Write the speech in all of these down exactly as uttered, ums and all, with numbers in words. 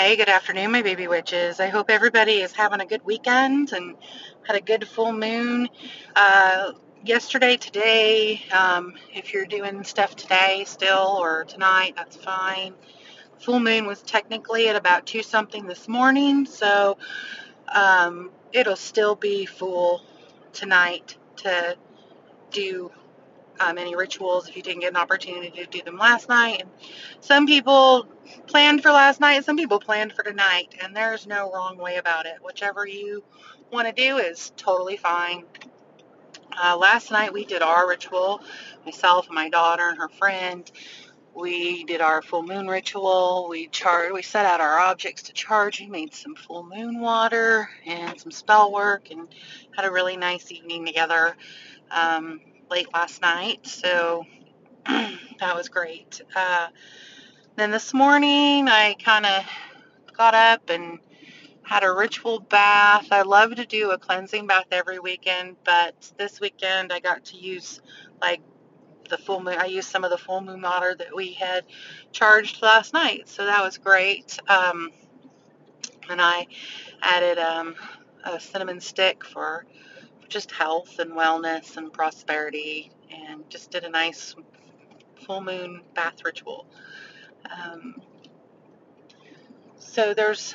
day, good afternoon, my baby witches. I hope everybody is having a good weekend and had a good full moon. Uh, yesterday, today, um, if you're doing stuff today still or tonight, that's fine. Full moon was technically at about two something this morning, so um, it'll still be full tonight to do Um, any rituals if you didn't get an opportunity to do them last night. And some people planned for last night, some people planned for tonight, and there's no wrong way about it. Whichever you want to do is totally fine. Uh, last night we did our ritual, myself and my daughter and her friend. We did our full moon ritual. We char- we set out our objects to charge. We made some full moon water and some spell work and had a really nice evening together. Um, late last night, so that was great. Uh, then this morning, I kind of got up and had a ritual bath. I love to do a cleansing bath every weekend, but this weekend I got to use like the full moon. I used some of the full moon water that we had charged last night, so that was great. Um, and I added um, a cinnamon stick for just health and wellness and prosperity, and just did a nice full moon bath ritual. Um, so there's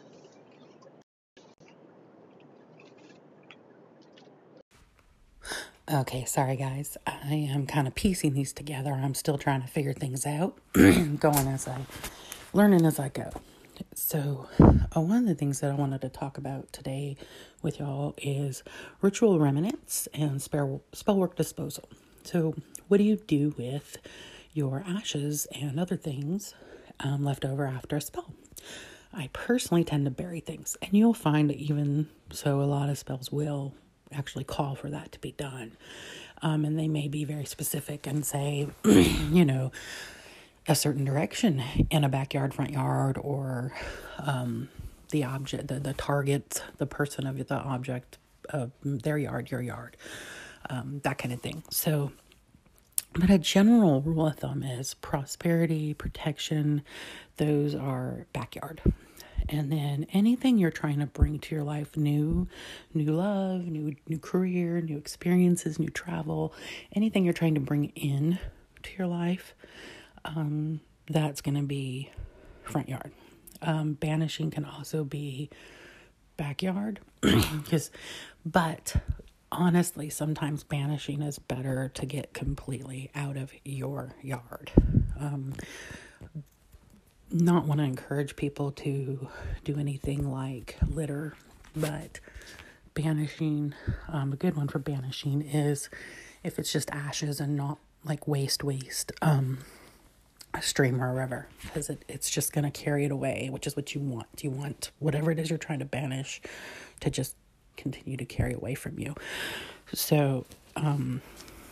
Okay, sorry guys. I am kind of piecing these together. I'm still trying to figure things out, going as I, learning as I go. So, uh, one of the things that I wanted to talk about today with y'all is ritual remnants and spell spell work disposal. So, what do you do with your ashes and other things um, left over after a spell? I personally tend to bury things, and you'll find that even so, a lot of spells will actually call for that to be done. Um, and they may be very specific and say, you know, a certain direction in a backyard, front yard, or um, the object, the, the target, the person of the object, uh, their yard, your yard, um, that kind of thing. So, but a general rule of thumb is prosperity, protection, those are backyard. And then anything you're trying to bring to your life, new, new love, new, new career, new experiences, new travel, anything you're trying to bring in to your life, um, that's going to be front yard. Um, banishing can also be backyard, because, but honestly, sometimes banishing is better to get completely out of your yard. Um, not want to encourage people to do anything like litter, but banishing, um, a good one for banishing is if it's just ashes and not like waste, waste, um, a stream or a river, because it, it's just going to carry it away, which is what you want. You want whatever it is you're trying to banish to just continue to carry away from you. So, um,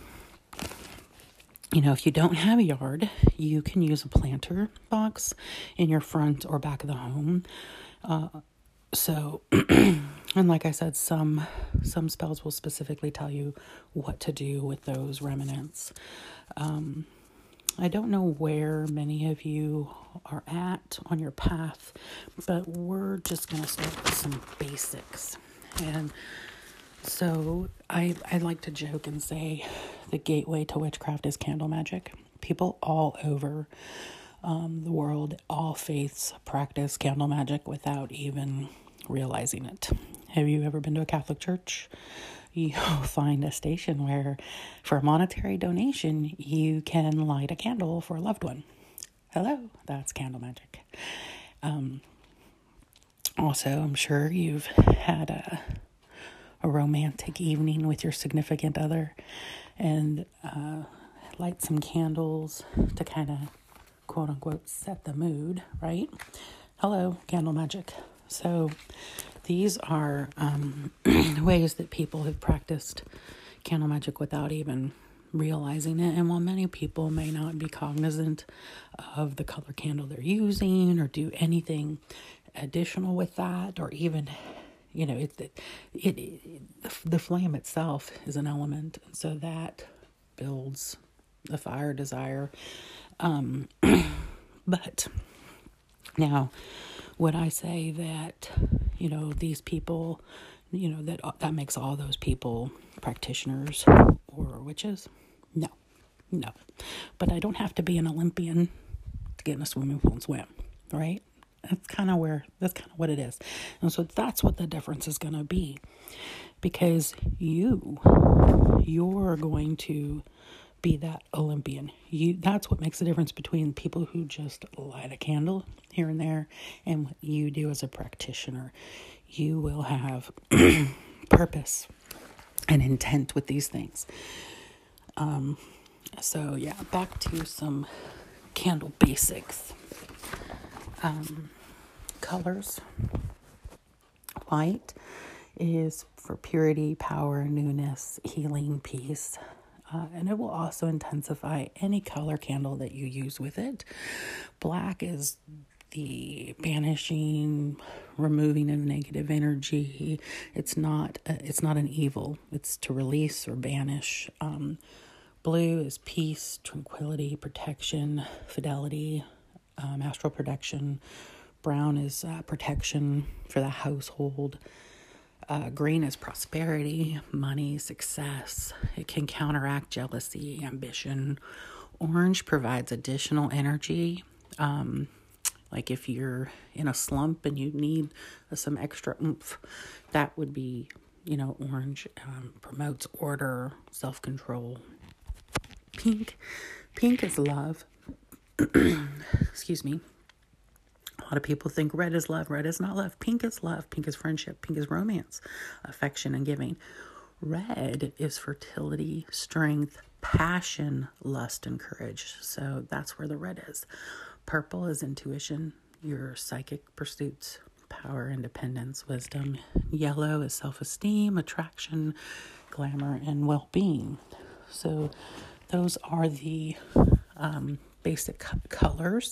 you know, if you don't have a yard, you can use a planter box in your front or back of the home. Uh, so, and like I said, some some spells will specifically tell you what to do with those remnants. Um, I don't know where many of you are at on your path, but we're just going to start with some basics. And so I I like to joke and say the gateway to witchcraft is candle magic. People all over um, the world, all faiths practice candle magic without even realizing it. Have you ever been to a Catholic church? You'll find a station where for a monetary donation, you can light a candle for a loved one. Hello, that's candle magic. Um, also, I'm sure you've had a a romantic evening with your significant other and uh, light some candles to kind of quote unquote set the mood, right? Hello, candle magic. So these are um, ways that people have practiced candle magic without even realizing it. And while many people may not be cognizant of the color candle they're using or do anything additional with that, or even You know, it, it, it, it the, the flame itself is an element, and so that builds the fire desire. Um, but now, would I say that, you know, these people, you know, that that makes all those people practitioners or witches? No, no. But I don't have to be an Olympian to get in a swimming pool and swim, right? That's kind of where, that's kind of what it is. And so that's what the difference is going to be. Because you, you're going to be that Olympian. You, that's what makes the difference between people who just light a candle here and there and what you do as a practitioner. You will have purpose and intent with these things. Um, so yeah, back to some candle basics. Um, colors. White is for purity, power, newness, healing, peace. Uh, and it will also intensify any color candle that you use with it. Black is the banishing, removing of negative energy. It's not uh, it's not an evil. It's to release or banish. Um, blue is peace, tranquility, protection, fidelity, um, astral protection. Brown is uh, protection for the household. Uh, green is prosperity, money, success. It can counteract jealousy, ambition. Orange provides additional energy. Um, like if you're in a slump and you need some extra oomph, that would be, you know, orange. Um, promotes order, self-control. Pink. Pink is love. Excuse me. A lot of people think red is love. Red is not love. Pink is love. Pink is friendship. Pink is romance, affection, and giving. Red is fertility, strength, passion, lust, and courage. So that's where the red is. Purple is intuition, your psychic pursuits, power, independence, wisdom. Yellow is self-esteem, attraction, glamour, and well-being. So those are the um, basic co- colors.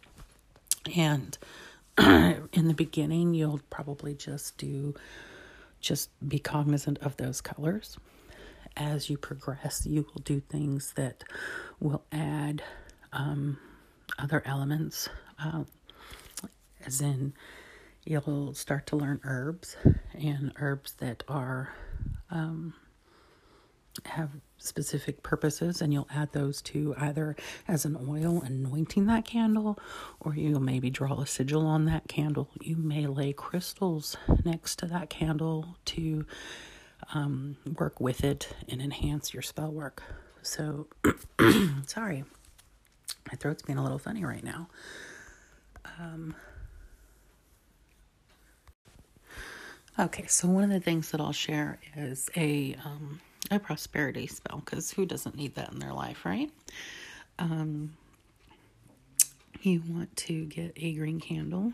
And in the beginning, you'll probably just do, just be cognizant of those colors. As you progress, you will do things that will add um, other elements, uh, as in you'll start to learn herbs and herbs that are um, have specific purposes, and you'll add those to either as an oil anointing that candle, or you'll maybe draw a sigil on that candle. You may lay crystals next to that candle to um, work with it and enhance your spell work. So, sorry, my throat's being a little funny right now. Um, okay, so one of the things that I'll share is a um, a prosperity spell, because who doesn't need that in their life, right? Um, you want to get a green candle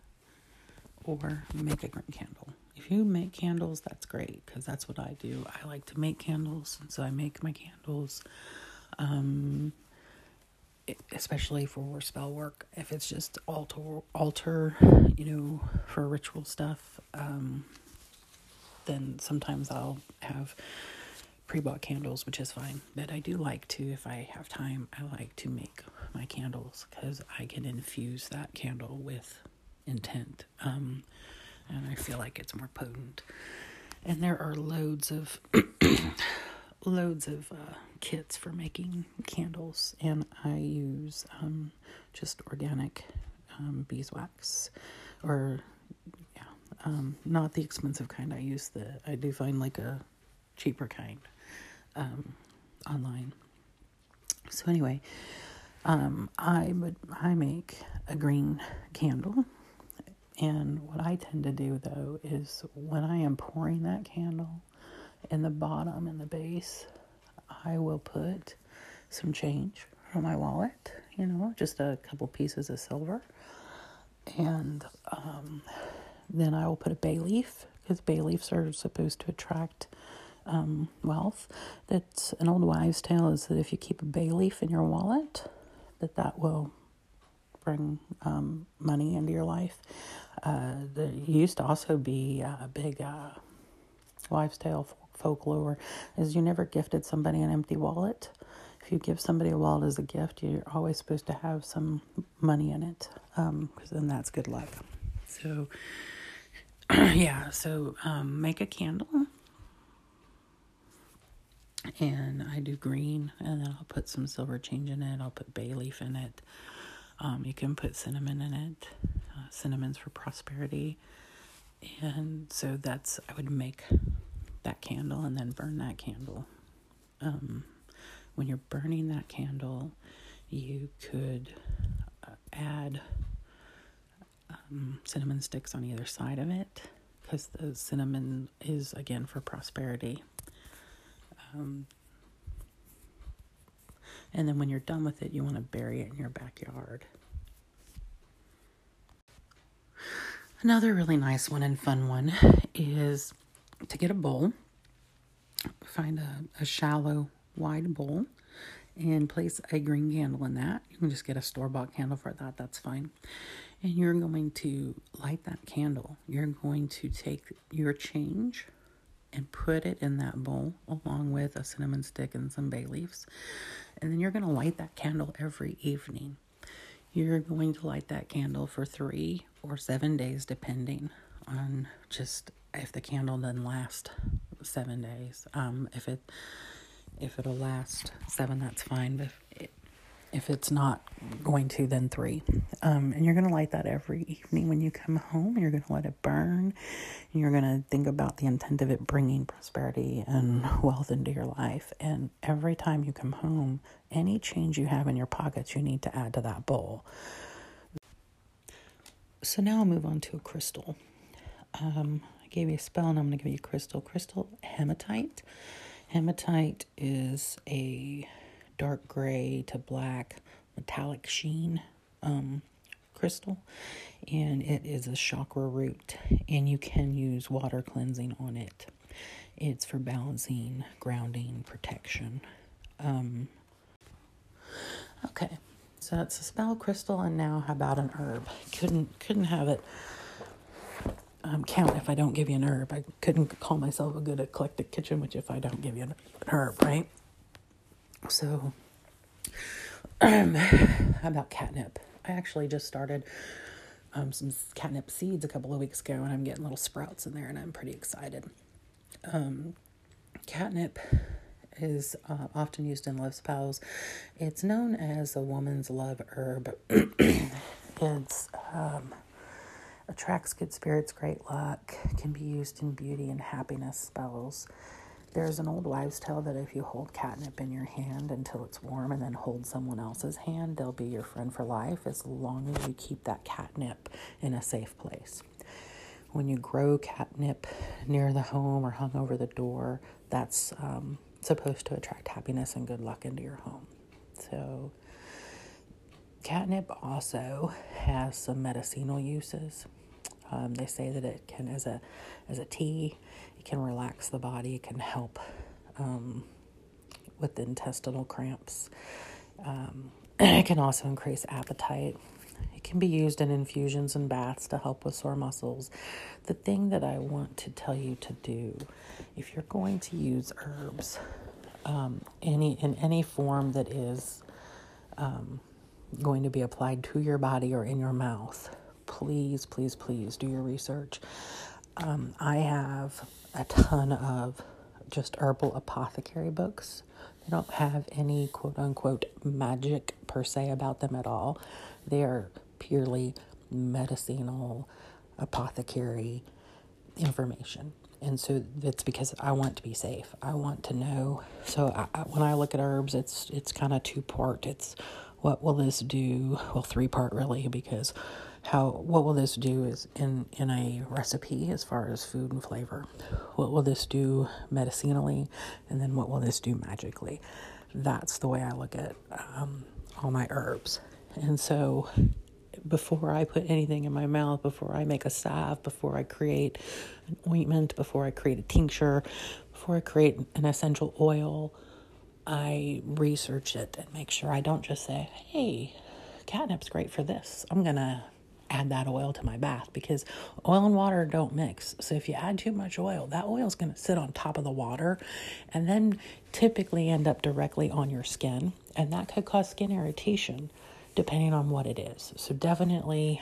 or make a green candle. If you make candles, that's great, because that's what I do. I like to make candles, and so I make my candles, um, especially for spell work. If it's just altar, altar, you know, for ritual stuff, um, then sometimes I'll have pre-bought candles, which is fine. But I do like to, if I have time, I like to make my candles, because I can infuse that candle with intent. Um, and I feel like it's more potent. And there are loads of loads of uh, kits for making candles, and I use um, just organic um, beeswax, or yeah, um, not the expensive kind. I use the I do find like a cheaper kind um, online. So anyway, um, I would I make a green candle. And what I tend to do, though, is when I am pouring that candle, in the bottom and the base, I will put some change from my wallet, you know, just a couple pieces of silver. And um, then I will put a bay leaf, because bay leaves are supposed to attract um, wealth. That's an old wives' tale, is that if you keep a bay leaf in your wallet, that that will bring um, money into your life. Uh, there used to also be a big uh, wives' tale folklore, is you never gifted somebody an empty wallet. If you give somebody a wallet as a gift, you're always supposed to have some money in it, um, because then that's good luck. So, yeah, so um, make a candle. And I do green, and then I'll put some silver change in it. I'll put bay leaf in it. Um, you can put cinnamon in it. Uh, cinnamon's for prosperity. And so that's, I would make that candle and then burn that candle. Um, when you're burning that candle, you could uh, add um, cinnamon sticks on either side of it, because the cinnamon is, again, for prosperity. Um, and then when you're done with it, you want to bury it in your backyard. Another really nice one and fun one is to get a bowl, find a, a shallow, wide bowl, and place a green candle in that. You can just get a store-bought candle for that, that's fine. And you're going to light that candle. You're going to take your change and put it in that bowl along with a cinnamon stick and some bay leaves. And then you're going to light that candle every evening. You're going to light that candle for three or seven days, depending on just if the candle doesn't last seven days. Um, if it if it'll last seven, that's fine. But if, it, if it's not going to, then three. Um, and you're going to light that every evening when you come home. And you're going to let it burn. And you're going to think about the intent of it bringing prosperity and wealth into your life. And every time you come home, any change you have in your pockets, you need to add to that bowl. So now I'll move on to a crystal. Um, I gave you a spell, and I'm going to give you a crystal. Crystal hematite. Hematite is a dark gray to black metallic sheen um, crystal, and it is a chakra root, and you can use water cleansing on it. It's for balancing, grounding, protection. Um, okay, so that's a spell, crystal, and now how about an herb? Couldn't couldn't have it um, count if I don't give you an herb. I couldn't call myself a good eclectic kitchen witch if I don't give you an herb, right? So, um, how about catnip? I actually just started um, some catnip seeds a couple of weeks ago, and I'm getting little sprouts in there, and I'm pretty excited. Um, catnip is uh, often used in love spells. It's known as a woman's love herb. It's um, attracts good spirits, great luck, can be used in beauty and happiness spells. There's an old wives' tale that if you hold catnip in your hand until it's warm and then hold someone else's hand, they'll be your friend for life as long as you keep that catnip in a safe place. When you grow catnip near the home or hung over the door, that's um, supposed to attract happiness and good luck into your home. So catnip also has some medicinal uses. Um, they say that it can, as a as a tea, it can relax the body. It can help um, with the intestinal cramps. Um, it can also increase appetite. It can be used in infusions and baths to help with sore muscles. The thing that I want to tell you to do, if you're going to use herbs, um, any in any form that is um, going to be applied to your body or in your mouth, please, please, please do your research. Um, I have a ton of just herbal apothecary books. They don't have any quote-unquote magic per se about them at all. They are purely medicinal apothecary information. And so that's because I want to be safe. I want to know. So I, I, when I look at herbs, it's it's kind of two-part. It's what will this do? Well, three-part really, because how what will this do is in, in a recipe as far as food and flavor. What will this do medicinally? And then what will this do magically? That's the way I look at um, all my herbs. And so before I put anything in my mouth, before I make a salve, before I create an ointment, before I create a tincture, before I create an essential oil, I research it and make sure I don't just say, hey, catnip's great for this. I'm going to add that oil to my bath, because oil and water don't mix. So if you add too much oil, that oil is going to sit on top of the water and then typically end up directly on your skin. And that could cause skin irritation depending on what it is. So definitely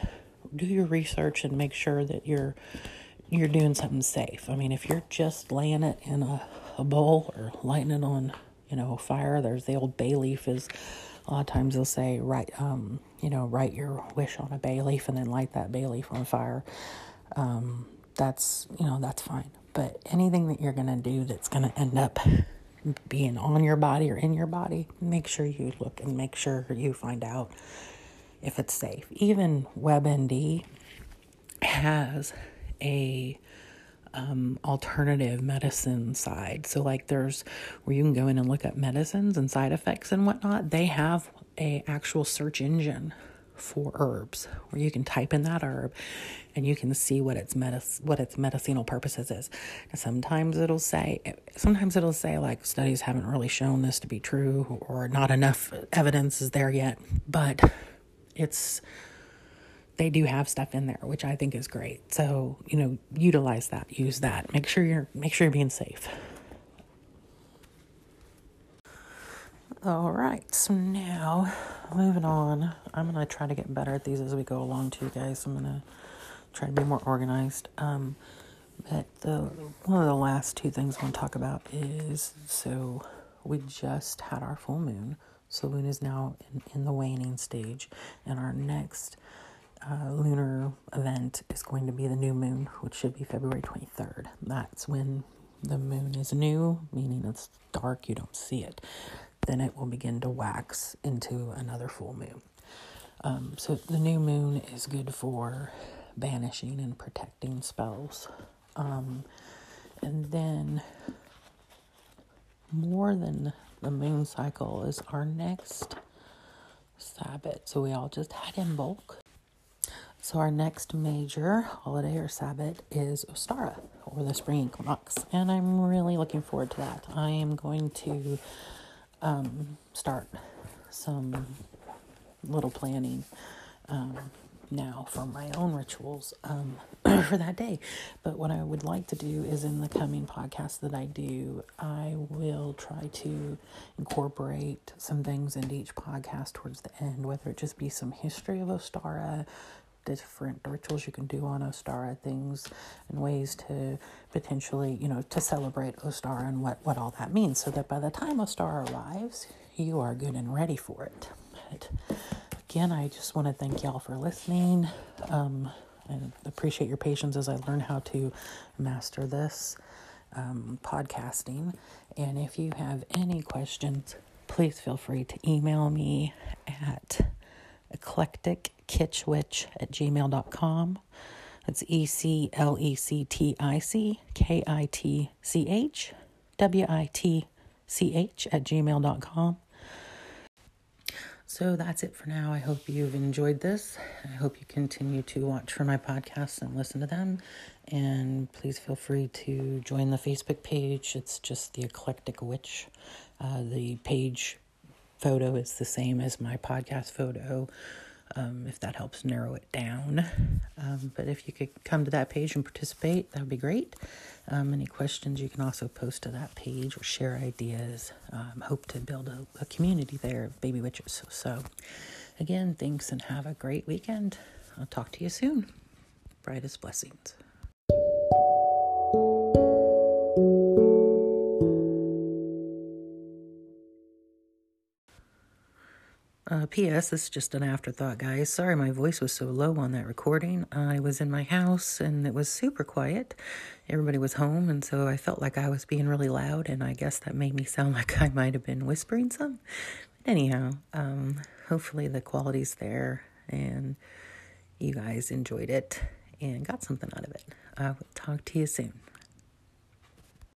do your research and make sure that you're you're doing something safe. I mean, if you're just laying it in a, a bowl or lighting it on, you know, fire, there's the old bay leaf is, a lot of times they'll say, write, um, you know, write your wish on a bay leaf and then light that bay leaf on fire. Um, that's, you know, that's fine. But anything that you're going to do that's going to end up being on your body or in your body, make sure you look and make sure you find out if it's safe. Even WebMD has a um, alternative medicine side. So like there's where you can go in and look up medicines and side effects and whatnot. They have a actual search engine for herbs where you can type in that herb and you can see what its medic- what its medicinal purposes is. And sometimes it'll say, sometimes it'll say like studies haven't really shown this to be true or not enough evidence is there yet, but it's, they do have stuff in there, which I think is great. So, you know, utilize that, use that. Make sure you're, make sure you're being safe. All right, so now moving on. I'm going to try to get better at these as we go along too, guys. I'm going to try to be more organized. Um, but the one of the last two things I want to talk about is, so we just had our full moon. So moon is now in, in the waning stage, and our next Uh, lunar event is going to be the new moon, which should be February twenty-third. That's when the moon is new, meaning it's dark, you don't see it. Then it will begin to wax into another full moon. Um, so the new moon is good for banishing and protecting spells. Um, and then more than the moon cycle is our next Sabbath. So we all just had in bulk. So our next major holiday or Sabbath is Ostara, or the spring equinox, and I'm really looking forward to that. I am going to um, start some little planning um, now for my own rituals um, for that day. But what I would like to do is in the coming podcast that I do, I will try to incorporate some things into each podcast towards the end, whether it just be some history of Ostara, different rituals you can do on Ostara, things and ways to potentially, you know, to celebrate Ostara and what, what all that means, so that by the time Ostara arrives, you are good and ready for it. But again, I just want to thank y'all for listening. Um, I appreciate your patience as I learn how to master this um, podcasting. And if you have any questions, please feel free to email me at eclectic kitchwitch at gmail dot com. That's E C L E C T I C K I T C H W I T C H at gmail dot com. So that's it for now. I hope you've enjoyed this. I hope you continue to watch for my podcasts and listen to them. And please feel free to join the Facebook page. It's just the Eclectic Witch. Uh, the page photo is the same as my podcast photo, um, if that helps narrow it down. Um, but if you could come to that page and participate, that would be great. Um, any questions, you can also post to that page or share ideas. Um, hope to build a, a community there of baby witches. So again, thanks and have a great weekend. I'll talk to you soon. Brightest blessings. Uh, P S. This is just an afterthought, guys. Sorry my voice was so low on that recording. I was in my house and it was super quiet. Everybody was home, and so I felt like I was being really loud, and I guess that made me sound like I might have been whispering some. But anyhow, um, hopefully the quality's there and you guys enjoyed it and got something out of it. I will talk to you soon.